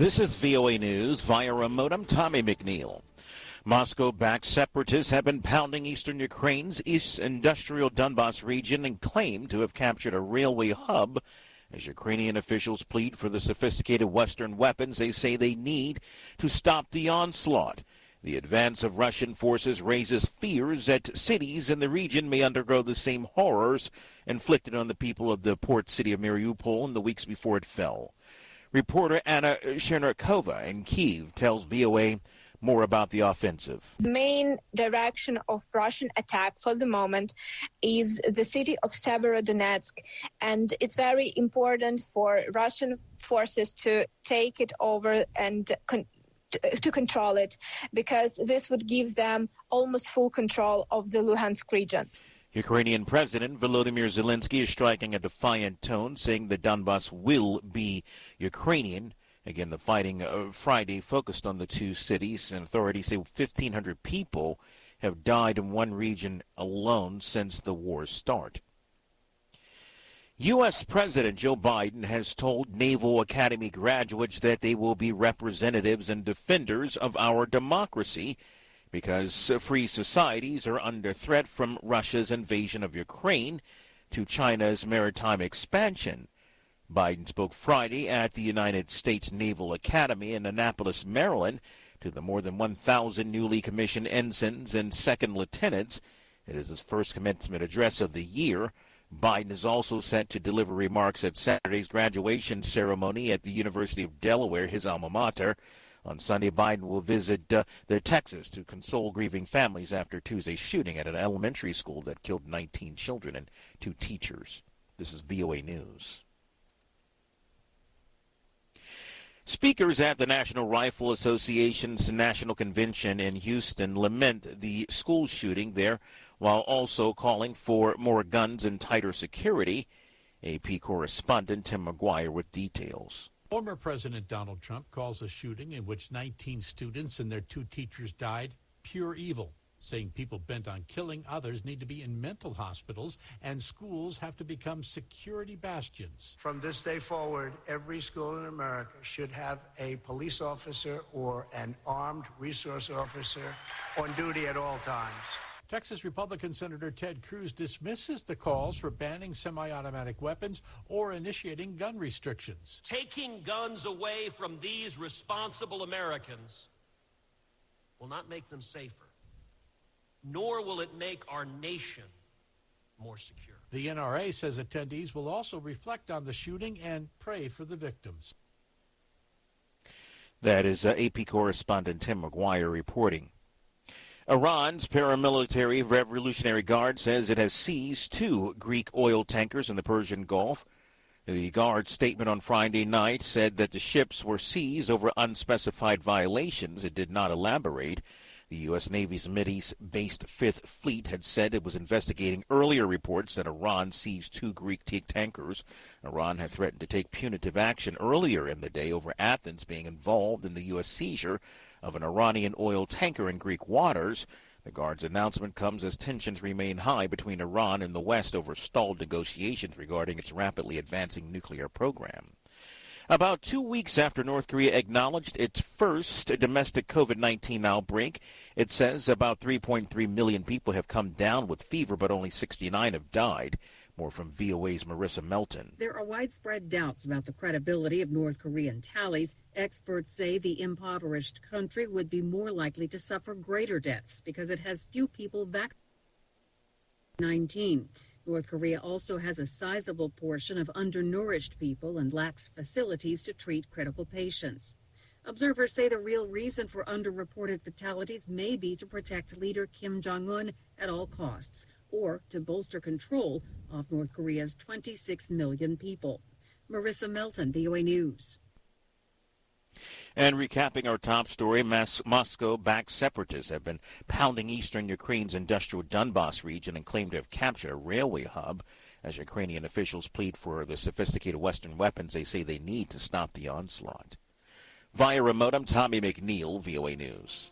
This is VOA News via remote. I'm Tommy McNeil. Moscow-backed separatists have been pounding eastern Ukraine's East Industrial Donbas region and claim to have captured a railway hub as Ukrainian officials plead for the sophisticated Western weapons they say they need to stop the onslaught. The advance of Russian forces raises fears that cities in the region may undergo the same horrors inflicted on the people of the port city of Mariupol in the weeks before it fell. Reporter Anna Chernakova in Kyiv tells VOA more about the offensive. The main direction of Russian attack for the moment is the city of Severodonetsk, and it's very important for Russian forces to take it over and to control it, because this would give them almost full control of the Luhansk region. Ukrainian President Volodymyr Zelensky is striking a defiant tone, saying the Donbas will be Ukrainian. Again, the fighting Friday focused on the two cities, and authorities say 1,500 people have died in one region alone since the war's start. U.S. President Joe Biden has told Naval Academy graduates that they will be representatives and defenders of our democracy because free societies are under threat from Russia's invasion of Ukraine to China's maritime expansion. Biden spoke Friday at the United States Naval Academy in Annapolis, Maryland, to the more than 1,000 newly commissioned ensigns and second lieutenants. It is his first commencement address of the year. Biden is also set to deliver remarks at Saturday's graduation ceremony at the University of Delaware, his alma mater. On Sunday, Biden will visit Texas to console grieving families after Tuesday's shooting at an elementary school that killed 19 children and 2 teachers. This is VOA News. Speakers at the National Rifle Association's National Convention in Houston lament the school shooting there, while also calling for more guns and tighter security. AP correspondent Tim McGuire with details. Former President Donald Trump calls a shooting in which 19 students and their 2 teachers died pure evil, saying people bent on killing others need to be in mental hospitals and schools have to become security bastions. From this day forward, every school in America should have a police officer or an armed resource officer on duty at all times. Texas Republican Senator Ted Cruz dismisses the calls for banning semi-automatic weapons or initiating gun restrictions. Taking guns away from these responsible Americans will not make them safer, nor will it make our nation more secure. The NRA says attendees will also reflect on the shooting and pray for the victims. That is AP correspondent Tim McGuire reporting. Iran's paramilitary Revolutionary Guard says it has seized 2 Greek oil tankers in the Persian Gulf. The Guard's statement on Friday night said that the ships were seized over unspecified violations. It did not elaborate. The U.S. Navy's Mideast-based Fifth Fleet had said it was investigating earlier reports that Iran seized 2 Greek tankers. Iran had threatened to take punitive action earlier in the day over Athens being involved in the U.S. seizure of an Iranian oil tanker in Greek waters. The Guard's announcement comes as tensions remain high between Iran and the West over stalled negotiations regarding its rapidly advancing nuclear program. About 2 weeks after North Korea acknowledged its first domestic COVID-19 outbreak, it says about 3.3 million people have come down with fever, but only 69 have died. More from VOA's Marissa Melton. There are widespread doubts about the credibility of North Korean tallies. Experts say the impoverished country would be more likely to suffer greater deaths because it has few people vaccinated. 19. North Korea also has a sizable portion of undernourished people and lacks facilities to treat critical patients. Observers say the real reason for underreported fatalities may be to protect leader Kim Jong-un at all costs, or to bolster control of North Korea's 26 million people. Marissa Melton, VOA News. And recapping our top story, Moscow-backed separatists have been pounding eastern Ukraine's industrial Donbas region and claim to have captured a railway hub as Ukrainian officials plead for the sophisticated Western weapons they say they need to stop the onslaught. Via remote, I'm Tommy McNeil, VOA News.